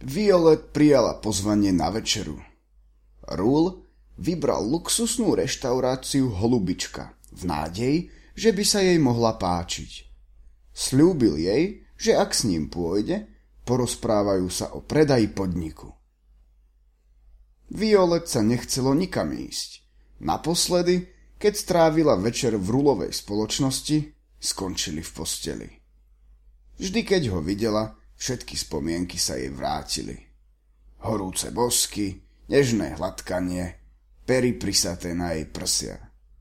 Violet prijala pozvanie na večeru. Rule vybral luxusnú reštauráciu Holubička v nádeji, že by sa jej mohla páčiť. Sľúbil jej, že ak s ním pôjde, porozprávajú sa o predaji podniku. Violet sa nechcelo nikam ísť. Naposledy, keď strávila večer v Rulovej spoločnosti, skončili v posteli. Vždy, keď ho videla, všetky spomienky sa jej vrátili. Horúce bosky, nežné hladkanie, pery prisaté na jej prsia.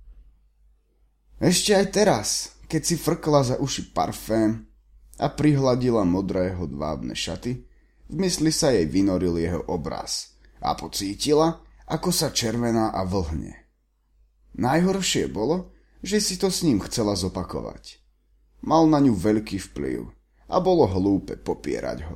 Ešte aj teraz, keď si frkla za uši parfém a prihladila modré hodvábne šaty, v mysli sa jej vynoril jeho obraz a pocítila, ako sa červená a vlhne. Najhoršie bolo, že si to s ním chcela zopakovať. Mal na ňu veľký vplyv a bolo hlúpe popierať ho.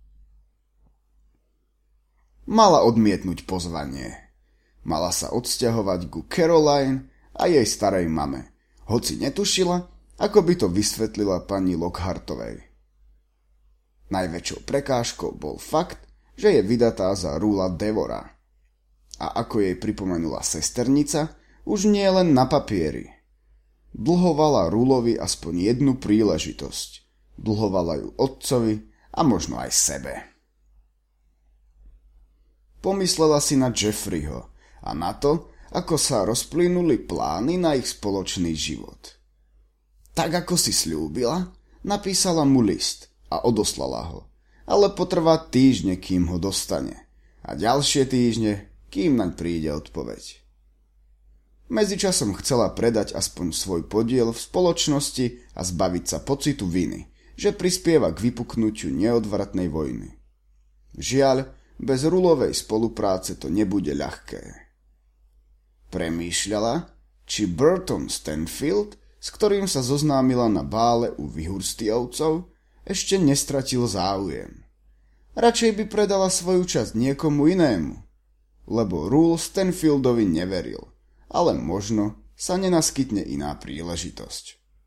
Mala odmietnúť pozvanie. Mala sa odsťahovať ku Caroline a jej starej mame, hoci netušila, ako by to vysvetlila pani Lockhartovej. Najväčšou prekážkou bol fakt, že je vydatá za Rula Devora. A ako jej pripomenula sesternica, už nie len na papieri. Dlhovala Rulovi aspoň jednu príležitosť. Dlhovala ju otcovi a možno aj sebe. Pomyslela si na Jeffreyho a na to, ako sa rozplynuli plány na ich spoločný život. Tak ako si sľúbila, napísala mu list a odoslala ho, ale potrvá týždne, kým ho dostane, a ďalšie týždne, kým naň príde odpoveď. Medzičasom chcela predať aspoň svoj podiel v spoločnosti a zbaviť sa pocitu viny, že prispieva k vypuknutiu neodvratnej vojny. Žiaľ, bez Rulovej spolupráce to nebude ľahké. Premýšľala, či Burton Stanfield, s ktorým sa zoznámila na bále u Vyhurstiovcov, ešte nestratil záujem. Radšej by predala svoju časť niekomu inému, lebo Rule Stanfieldovi neveril, ale možno sa nenaskytne iná príležitosť.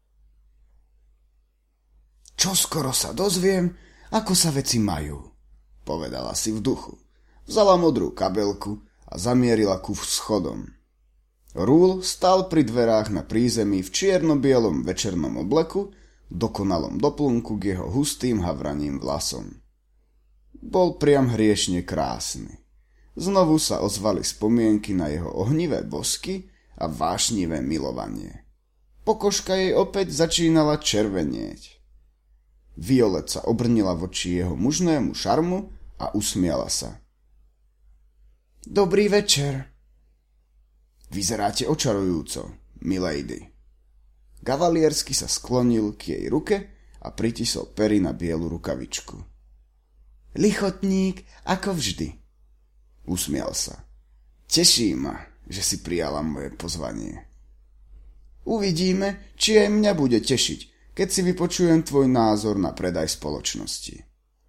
Čoskoro sa dozviem, ako sa veci majú, povedala si v duchu. Vzala modrú kabelku a zamierila ku schodom. Rule stál pri dverách na prízemí v čierno-bielom večernom obleku, dokonalom doplnku k jeho hustým havraným vlasom. Bol priam hriešne krásny. Znovu sa ozvali spomienky na jeho ohnivé bosky a vášnivé milovanie. Pokožka jej opäť začínala červenieť. Violet sa obrnila voči jeho mužnému šarmu a usmiala sa. Dobrý večer. Vyzeráte očarujúco, milady. Kavaliersky sa sklonil k jej ruke a pritisol pery na bielu rukavičku. Lichotník, ako vždy. Usmial sa. Teší ma, že si prijala moje pozvanie. Uvidíme, či aj mňa bude tešiť, keď si vypočujem tvoj názor na predaj spoločnosti.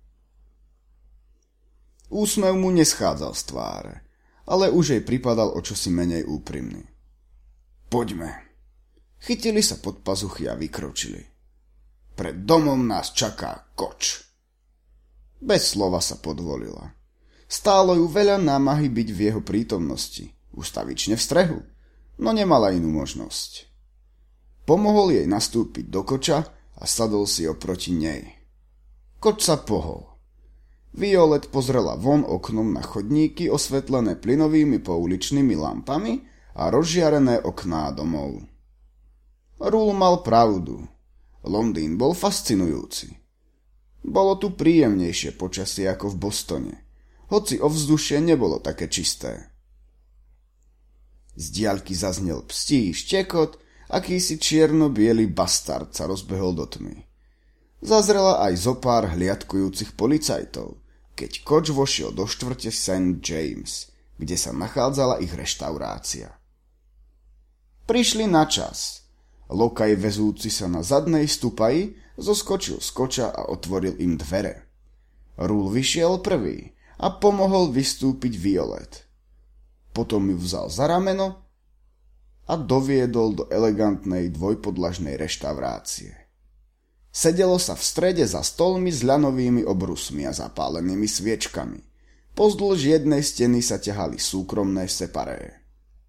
Úsmev mu neschádzal z tváre, ale už jej pripadal o čosi menej úprimný. Poďme. Chytili sa pod pazuchy a vykročili. Pred domom nás čaká koč. Bez slova sa podvolila. Stálo ju veľa námahy byť v jeho prítomnosti, ustavične v strehu, no nemala inú možnosť. Pomohol jej nastúpiť do koča a sadol si oproti nej. Koč sa pohol. Violet pozrela von oknom na chodníky osvetlené plynovými pouličnými lampami a rozžiarené okná domov. Rule mal pravdu. Londýn bol fascinujúci. Bolo tu príjemnejšie počasie ako v Bostone, hoci ovzdušie nebolo také čisté. Z diaľky zaznel pstí štekot, akýsi čierno-biely bastard sa rozbehol do tmy. Zazrela aj zopár hliadkujúcich policajtov, keď koč vošiel do štvrte St. James, kde sa nachádzala ich reštaurácia. Prišli na čas. Lokaj vezúci sa na zadnej stupaji zoskočil z koča a otvoril im dvere. Rule vyšiel prvý a pomohol vystúpiť Violet. Potom ju vzal za rameno a doviedol do elegantnej dvojpodlažnej reštaurácie. Sedelo sa v strede za stolmi s ľanovými obrusmi a zapálenými sviečkami. Pozdĺž jednej steny sa ťahali súkromné separé.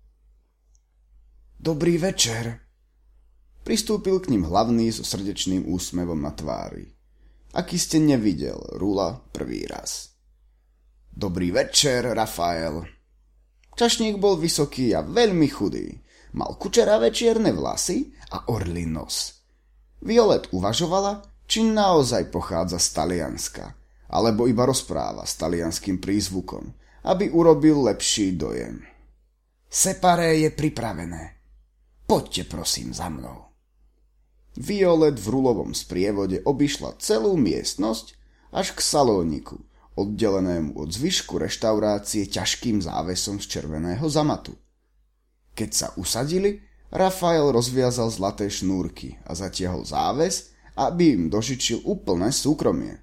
Dobrý večer, pristúpil k ním hlavný so srdečným úsmevom na tvári. Aký ste nevidel Rula prvý raz. Dobrý večer, Rafael. Čašník bol vysoký a veľmi chudý. Mal kučeravé čierne vlasy a orlí nos. Violet uvažovala, či naozaj pochádza z Talianska, alebo iba rozpráva s talianským prízvukom, aby urobil lepší dojem. Separé je pripravené. Poďte prosím za mnou. Violet v Rulovom sprievode obišla celú miestnosť až k salóniku, oddelenému od zvyšku reštaurácie ťažkým závesom z červeného zamatu. Keď sa usadili, Rafael rozviazal zlaté šnúrky a zatiahol záves, aby im dožičil úplné súkromie.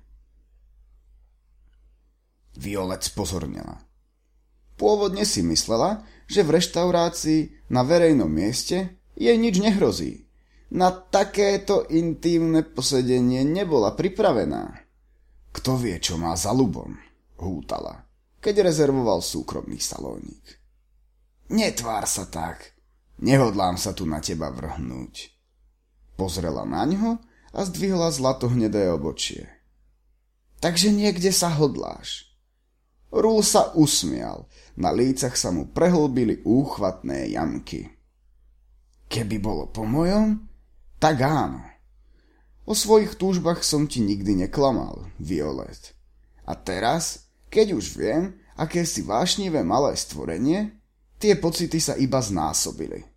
Violet spozornila. Pôvodne si myslela, že v reštaurácii na verejnom mieste jej nič nehrozí. Na takéto intímne posedenie nebola pripravená. Kto vie, čo má za ľubom, hútala, keď rezervoval súkromný salónik. Netvár sa tak, nehodlám sa tu na teba vrhnúť. Pozrela na ňo a zdvihla zlatohnedé obočie. Takže niekde sa hodláš. Rul sa usmial, na lícach sa mu prehlbili úchvatné jamky. Keby bolo po mojom, tak áno. O svojich túžbách som ti nikdy neklamal, Violet. A teraz, keď už viem, aké si vášnivé malé stvorenie, tie pocity sa iba znásobili.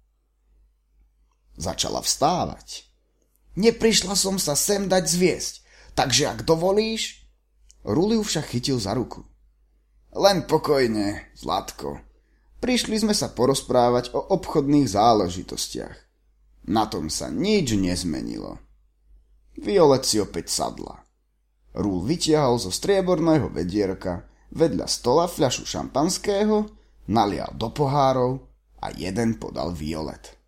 Začala vstávať. Neprišla som sa sem dať zviesť, takže ak dovolíš... Rul ju však chytil za ruku. Len pokojne, Zlatko. Prišli sme sa porozprávať o obchodných záležitostiach. Na tom sa nič nezmenilo. Violet si opäť sadla. Rul vytiahol zo strieborného vedierka vedľa stola fľašu šampanského, nalial do pohárov a jeden podal Violet.